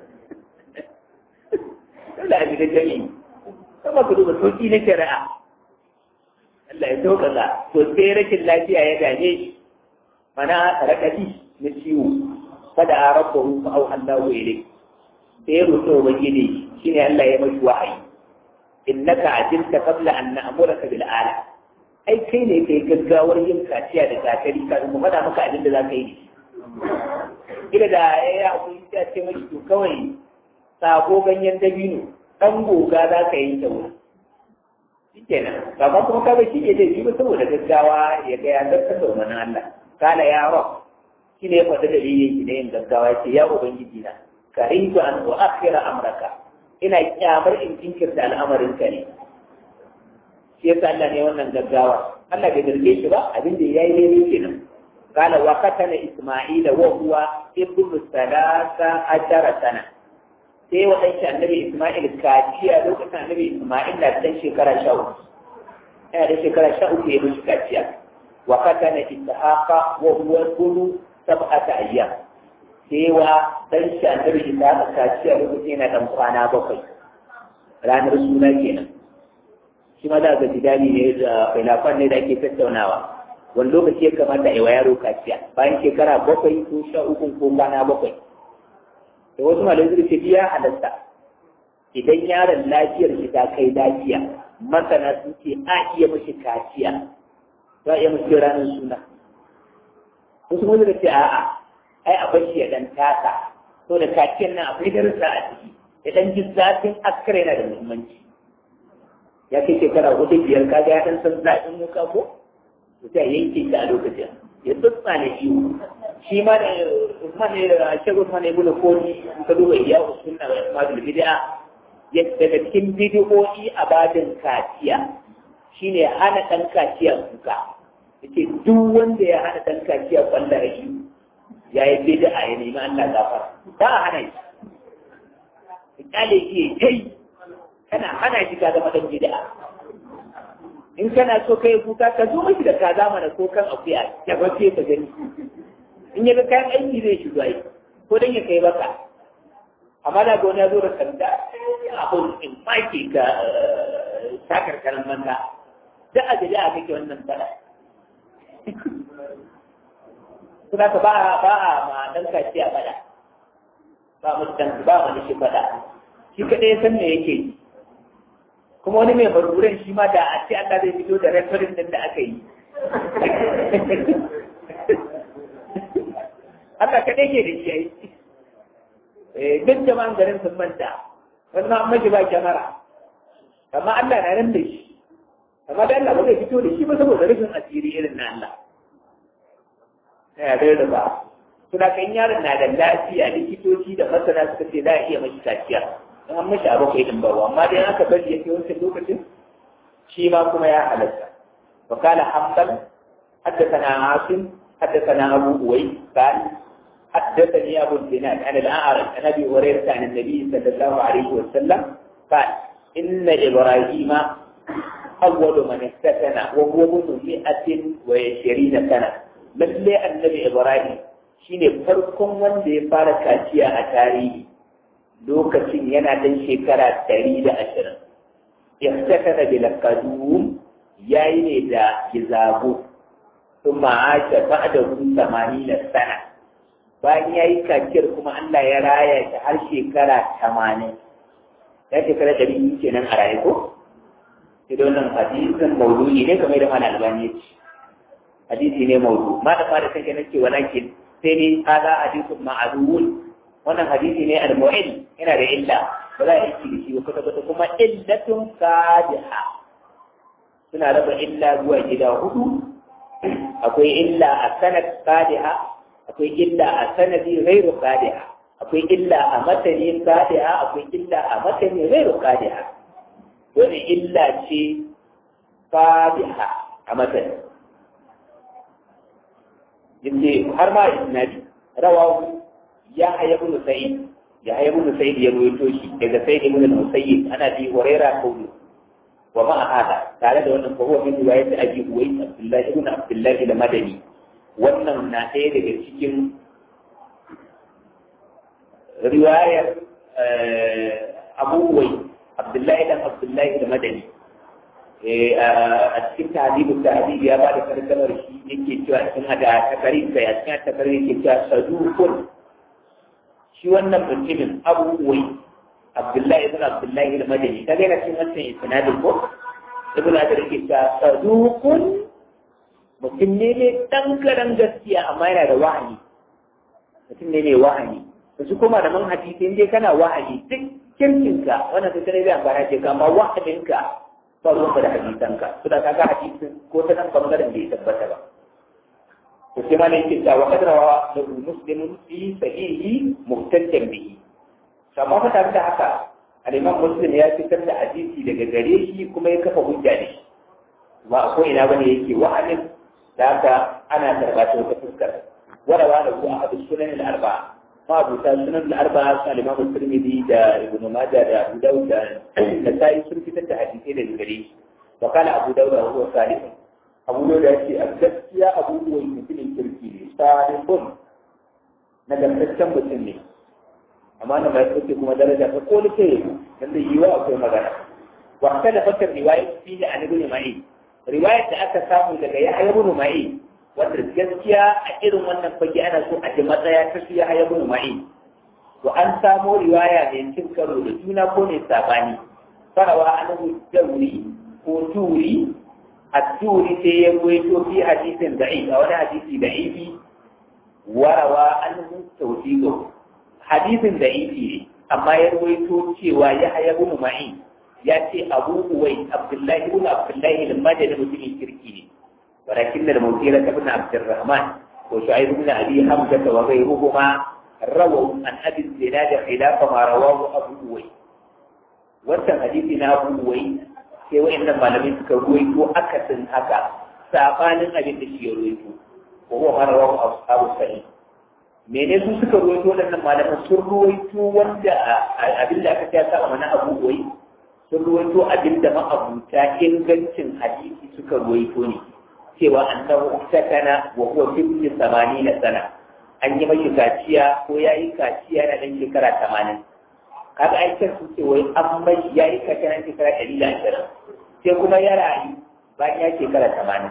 dole a gidan jami'i sama ku duba sauki na shari'a Allah ya sauƙaƙa to sai rashin lafiya ya gane shi mana raɗaɗi na ciwo kada a rabbahu fa au Allahu ilayhi sai ya roƙi ubangiji shine Allah ya mashi wahayi innaka ajilta qabla an na'muraka bil ala ai kai ne kai gaggawar yin kaciya da gatari kafin mu faɗa maka abin da za ka yi ila da ya hakuri sai ce mashi to kawai sabo ganyen dabino dan goga za ka yi ta wuri shikenan ba kuma ka ga shi ne dai ba saboda gaggawa ya ga ya zartar da umarnin Allah kala ya rab shi ne ya faɗi dalilin shi ne yin gaggawa ya ce ya ubangiji na karitu an uakhira amraka ina kyamar in jinkirta al'amarin ka ne shi yasa Allah ne wannan gaggawa Allah bai zarge shi ba abin da yayi daidai kenan قال وختن إسماعيل وهو ابن 13 سنة sai waɗansu annabi Ismail kaciya lokacin annabi Ismail na ɗan shekara 13 yana da shekara 13 ya mishi kaciya wa katana Ishaqa wa huwa ibn 7 ayyam sai wa ɗan shi annabi Ishaqa kaciya lokacin yana ɗan kwana 7 ranar suna kenan shi ma za ga jidali ne da khilafan ne da ake tattaunawa wani lokaci ya kamata a yi wa yaro kaciya bayan shekara 7 ko 13 ko kwana 7 da wasu malamai suka ce biya halatta idan yaron lafiyar shi ta kai lafiya masana sun ce a iya mashi kaciya za a iya mashi ranar suna wasu kuma suka ce a'a ai a bashi ya dan tasa to da kaciyar nan akwai darussa a ciki ya dan ji zafin askara yana da muhimmanci ya kai shekara 4-5 kaga ya dan san zafin muka ko to sai yanke shi a lokacin ya tsotsa ne shi ma da Usman ne da Sheikh Usman ibn Fodi ka duba ya usunna wa Ismail bid'a ya daga cikin bid'o'i a babin kaciya shine hana dan kaciya kuka yace duk wanda ya hana dan kaciya kwalla shi yayi bid'a ya nemi Allah gafara ba hana shi kale shi kai kana hana shi ka zama dan bid'a in kana so kai kuka ka zo miki da kaza mana ko kan akuya ya bace ka gani in ya ga kayan aiki zai shigo ai ko dan ya kai baka amma da gona zo da sanda abun in maki ka sakar karan manda da a gaji a kake wannan fada kuma ka ba ma dan kaci a fada ba mu dan ba mu shi fada shi kadai san me yake yi kuma wani mai baruren shi ma da a ce Allah zai fito da referin din da aka yi Allah kaɗai ke da shi ya yi duk jama'an garin sun manta wannan an maji ba kyamara amma Allah na nan da shi amma da Allah ba zai fito da shi ba saboda rufin asiri irin na Allah ya da ba suna kan yaron na da lafiya likitoci da masana suka ce za a iya mashi kaciya in an mashi abu kai din bawa amma dai aka bari yake wancan lokacin shi ma kuma ya halatta wa kana hamdan حدثنا عاصم حدثنا أبو أويس قال حدثني أبو الزناد عن الأعرج عن أبي هريرة عن النبي صلى الله عليه وسلم قال إن إبراهيم أول من استثنى وهو ابن 120 سنة لله النبي إبراهيم shine farkon wanda ya fara kaciya a tarihi lokacin yana dan shekara 120 ihtakana bil qadum yayi ne da gizago ثم عاش بعده 80 سنة bayan ya yi kaciyar kuma Allah ya raya shi har shekara 80 ya shekara 100 kenan a raye ko sai wannan hadisin maudu'i ne kamar da mana albani ya ce hadisi ne maudu ma da fara kanke nake walakin sai ne hada hadisun ma'adul wannan hadisi ne al-mu'il yana da illa ba za a yi da shi ba kwata kuma illatun qadiha suna raba illa zuwa gida 4 akwai illa a sanad qadiha akwai illa a sanadi ghairu qadiha akwai illa a matani qadiha akwai illa a matani ghairu qadiha wani illa ce qadiha a matani yace har ma isnadi rawahu yahya ibn sa'id ya rawaito shi daga sa'id ibn al-musayyib ana bi hurairah qawlu ومع هذا تعالى wannan fa huwa min riwayat Abi Uwais Abdullah ibn Abdullah al-Madani wannan na ɗaya daga cikin riwayar Abu Uwais Abdullah ibn Abdullah al-Madani a cikin tahdibu ya ba da karkarar shi yake cewa cikin hada takarir kai a cikin takarir yake cewa sadukun shi wannan mutumin Abu Uwais Abdullahi ibn Abdullahi al-Madani kaga yana cikin wannan isnadin ko ibn Adar yake ta saduqun mutum ne dan karan gaskiya amma yana da wahayi mutum ne mai wahayi su kuma da man hadisi in dai kana wahayi duk kirkinka wannan sai dai amfana ce kama wahayinka ba ruwanka da hadisanka su da kaga hadisin ko ta nan bangaren da ya tabbata ba to sai ma ne yake cewa kadrawa da muslimun fi sahihi muhtajjan bihi amma fa tare da haka al-Imam Muslim ya fitar da hadisi daga gare shi kuma ya kafa hujja da shi ba ko ina bane yake wa'anin da haka ana karɓa ta wata fuskar warawa da zuwa abu sunan al-arba'a ma abu ta sunan al-arba'a sa Imam Tirmidhi da Ibn Majah da Abu Dawud da Nasa'i sun fitar da hadisi da gare shi wa kana Abu Dawud huwa sahih Abu Dawud ya ce a gaskiya Abu Dawud mutumin kirki ne sahihun na dantaccen mutum ne amma na mai sauke kuma daraja ta koli ce dan da yiwa akwai magana wa kada fakar riwayat fi an ibn Ma'in riwayat da aka samu daga Yahya ibn Ma'in wanda gaskiya a irin wannan fage ana so a ji matsaya ta shi Yahya ibn Ma'in to an samu riwaya mai cin karo da juna ko ne sabani farawa annabi dauri ko turi at-turi sai ya goyito fi hadisin da'if a wani hadisi da'ifi warawa annabi tawfiqo hadisin da'ifi ne amma ya goyito cewa Yahya ibn Ma'in ya ce Abu Uwais Abdullahi ibn Abdullahi al-Madani mutumin kirki ne ولكن المغيرة بن عبد الرحمن وشعيب بن أبي حمزة وغيرهما رووا عن أبي الزناد خلاف ما رواه أبو أويس وانت حديثنا أبو أويس سوى إنما لم يذكروه أكثر هكا ساقان أبي تشيروه وهو ما رواه أصحاب السعيد mene su suka ruwaito da nan malaman sun ruwaito wanda abin da aka ta mana Abu Uwais sun ruwaito abin da ma'abuta ingancin hadisi suka ruwaito ne cewa annahu sakana wa huwa fi 80 sana an yi mashi kaciya ko yayi kaciya na dan shekara 80 kaga aikin su ce wai an mai yayi kaciya na shekara 120 sai kuma ya rayu bayan ya shekara 80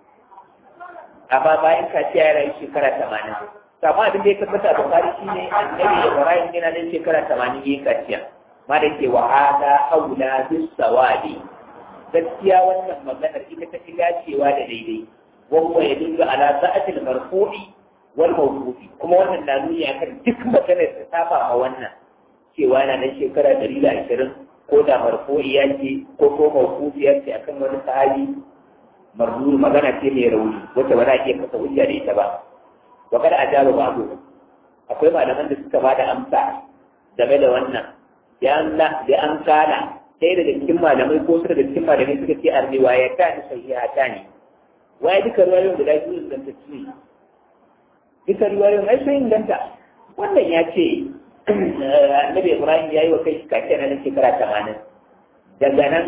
amma bayan kaciya ya rayu shekara 80 amma abin da ya tabbata a Bukhari shine annabi Ibrahim yana da shekara 80 yayi kaciya ma da ke wa hada aula bis sawadi gaskiya wannan maganar ita ta fi dacewa da daidai wanda ya dinga ala sa'atil marfu'i wal mawqufi kuma wannan na nuni akan duk maganar ta saba ma wannan cewa yana nan shekara 120 ko da marfu'i ya ce ko mawqufi ya ce akan wani sahabi marzu magana ce mai rauni wacce ba za a iya kasa hujja da ita ba wa kada ajaba ba'du akwai malaman da suka bada amsa game da wannan da an kana sai daga cikin malamai ko su daga cikin malamai suka ce a riwaya ta ni sahihata ne waye duka riwayoyin guda biyu ingantacce ne duka riwayoyin ai sun inganta wannan ya ce annabi Ibrahim ya yi wa kai kaciya na shekara 80 daga nan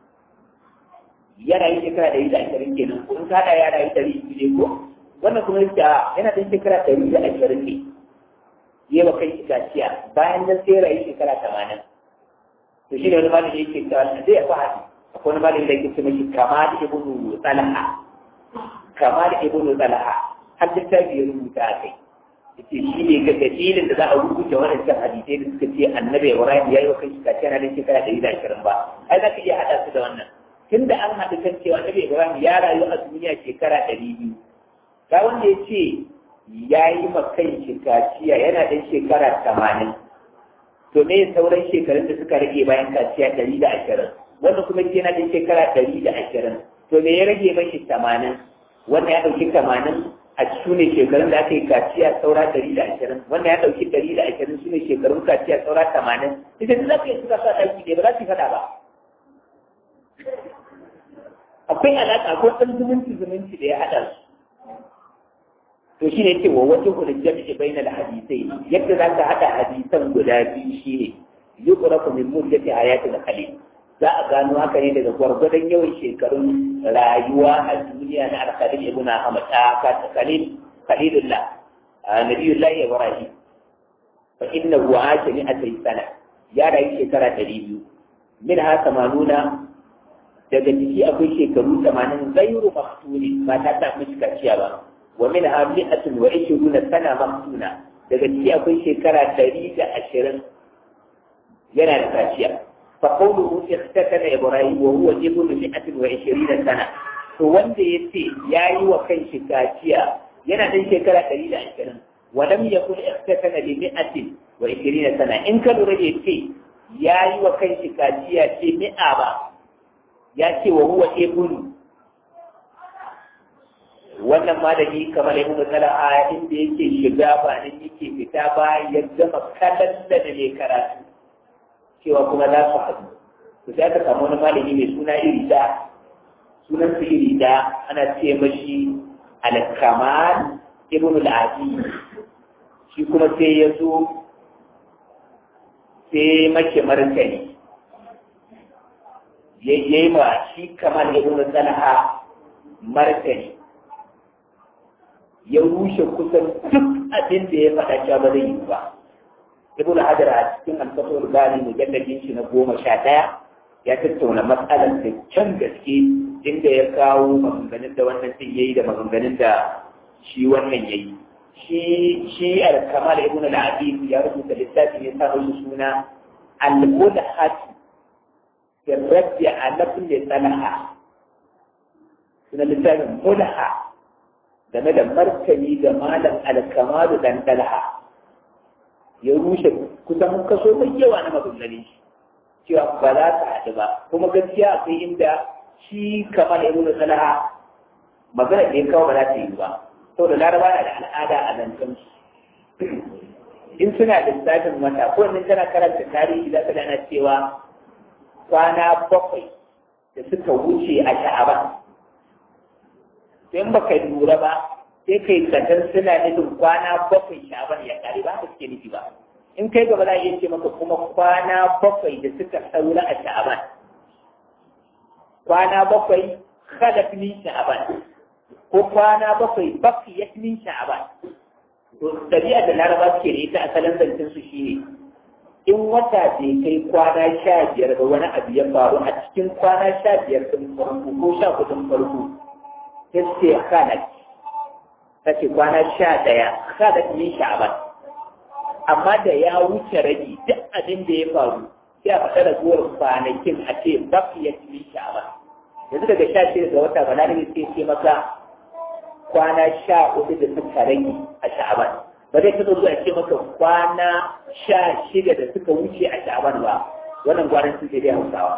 yana yin shekara 120 kenan ko in ka haɗa yana yin 200 ne ko wannan kuma yake yana da shekara 120 ne yi wa kai kaciya bayan nan sai rayu shekara 80 to shi ne wani malami yake cewa zai ya fahadi akwai wani malami da yake ce mashi kama da ibnu Talha har littafi ya rubuta a kai yace shi ne ga dalilin da za a rubuta waɗancan hadisai da suka ce annabi Ibrahim ya yi wa kai kaciya na shekara 120 ba ai za ka iya haɗa su da wannan tunda an haɗu kan cewa annabi Ibrahim ya rayu a duniya shekara 200 ga wanda ya ce ya yi ma kai kaciya yana ɗan shekara 80 to me sauran shekarun da suka rage bayan kaciya 120 wanda kuma ke na da shekara 120 to me ya rage mashi 80 wanda ya dauki 80 a cikin ne shekarun da aka yi kaciya saura 120 wanda ya dauki 120 su ne shekarun kaciya saura 80 ita ne za ka yi suka sa ɗauki ne ba za su faɗa ba akwai alaƙa ko ɗan zumunci da ya haɗa su to shi ne cewa wajen hulun jami'i bai na hadisai yadda za ka haɗa hadisan guda biyu shi ne yi ƙurafu min muddati hayatin khalil za a gano haka ne daga gwargwadon yawan shekarun rayuwa a duniya na alkhalil ibn ahmad khalilullah nabiyullah ibrahim fa innahu asha mi'atay sana ya rayu shekara 200 min ha 80 daga ciki akwai shekaru 80 gairu maftuni ba ta ta mishi kaciya ba ومنها 120 سنة مقتونة daga ciki akwai shekara 120 yana da kaciya fa qawluhu ikhtakana ibrahim wa huwa ibnu 120 sana to wanda yace yayi wa kan shi kaciya yana da shekara 120 wa lam yakun ikhtakana li 120 sana in ka lura yace yayi wa kan shi kaciya ce mi'a ba yace wa huwa ibnu wannan malami kamar ibnu Talha inda yake shiga ba nan yake fita ba ya gama kallon da mai karatu cewa kuma za su haɗu to sai aka samu wani malami mai suna iri da sunan su iri da ana ce mashi al-kamal ibn al-adi shi kuma sai ya zo sai make martani yayi ma shi kamal ibn talha martani ya rushe kusan duk abin da ya faɗa cewa ba zai yi ba ibn hajar a cikin al-fathul bari mujalladin shi na 11 ya tattauna matsalar da can gaske inda ya kawo maganganun da wannan din yayi da maganganun da shi wannan yayi shi al-kamal ibn al-adid ya rubuta littafin ya sa shi suna al-mulhat fi radd ala kulli salaha suna littafin mulha game da martani ga malam al-kamal dan talha ya rushe kusan kaso mai yawa na maganganun shi cewa ba za ta haɗu ba kuma gaskiya akwai inda shi kamar ya nuna salaha magana da ya kawo ba za ta yi ba saboda laraba na da al'ada a zancen su in suna lissafin wata ko in kana karanta tarihi za ka gana cewa kwana 7 da suka wuce a sha'aban sai in baka lura ba sai kai zaton suna nufin kwana 7 sha'aban ya kare ba suke nufi ba in kai gaba za a iya ce maka kuma kwana 7 da suka saura a sha'aban kwana 7 khalaf min sha'aban ko kwana 7 baqiyat min sha'aban to dabi'a da laraba suke da ita asalin zancen su shine in wata bai kai kwana 15 ga wani abu ya faru a cikin kwana 15 din farko ko 14 din farko sai ce khalaf take kwana 11 khalaf min sha'aban amma da ya wuce rage duk abin da ya faru sai a faɗa da zuwar kwanakin a ce bafi ya cikin sha'aba yanzu daga 16 ga wata bana ne sai ce maka kwana 14 da suka rage a sha'aban ba zai taɓa zuwa ce maka kwana 16 da suka wuce a sha'aban ba wannan gwanin sun sai dai hausawa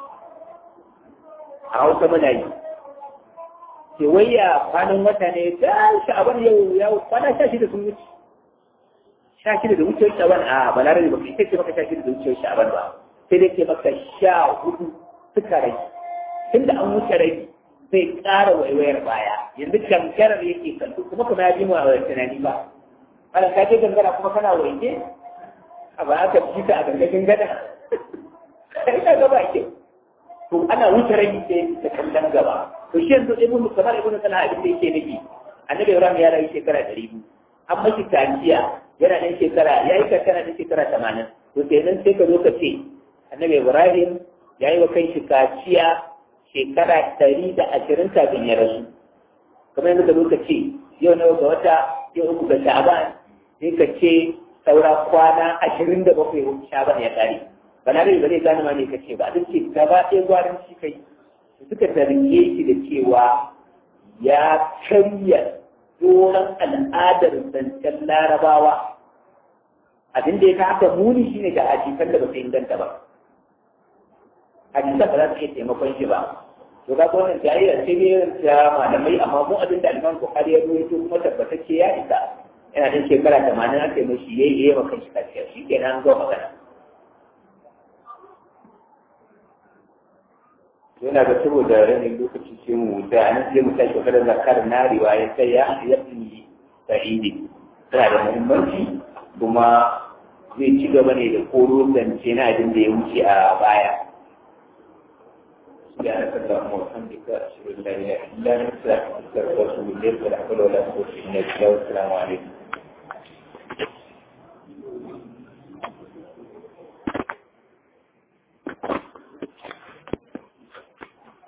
a hausa muna yi ce wayya kwanan wata ne ta sha'aban yau kwana 16 sun wuce 16 da wucewar sha'aban a balarabe ba kai ce maka 16 da wucewar sha'aban ba sai dai ce maka 14 suka rage tunda an wuce rage zai ƙara waiwayar baya yanzu gangarar yake kallo kuma kuma ya bi mu a tunani ba ana ka je gangara kuma kana waje a ba aka ji ka a gangarin gada kai ka gaba ke to ana wuce rage sai da kallon gaba to shi yanzu kamar ibnu salah abin da yake nufi annabi Ibrahim ya rayu shekara 200 an mashi tanciya yana ɗan shekara ya yi kakana da shekara 80 to kenan sai ka zo ka ce annabi Ibrahim ya yi wa kai shi kaciya shekara 120 kafin ya rasu kamar yadda ka zo ka ce yau na ga wata yau uku ga Sha'ban sai ka ce saura kwana 27 Sha'ban ya kare balarabe ba zai gane ma ne ka ce ba duk ce gaba ɗaya gwarin shi kai suka tarike shi da cewa ya karya doron al'adar zancen larabawa abin da ya ka haka muni shine ga hadisan da ba su inganta ba hadisan ba za su iya taimakon shi ba to ga wannan jayyar sai dai ya malamai amma mu abin da Imam Bukhari ya rawaito kuma tabbatacce ya isa yana da shekara 80 aka yi mishi yayi maka shi kaciya shikenan ga magana yana da saboda ranin lokaci sai mu da an sai mu tashi kada zakar na riwaya sai ya yi sa'idi tana da muhimmanci kuma zai ci gaba ne da koro zance na abin da ya wuce a baya سبحانك اللهم وبحمدك أشهد أن لا إله إلا أنت أستغفرك وأتوب إليك ولا حول ولا قوة إلا بالله والسلام عليكم